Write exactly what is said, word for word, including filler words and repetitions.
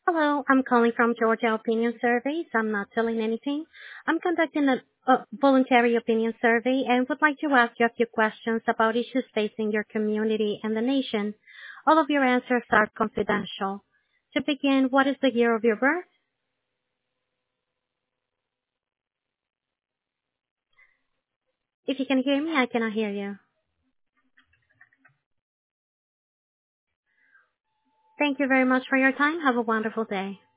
Hello, I'm calling from Georgia Opinion Surveys. I'm not selling anything. I'm conducting a, a voluntary opinion survey and would like to ask you a few questions about issues facing your community and the nation. All of your answers are confidential. To begin, what is the year of your birth? If you can hear me, I cannot hear you. Thank you very much for your time. Have a wonderful day.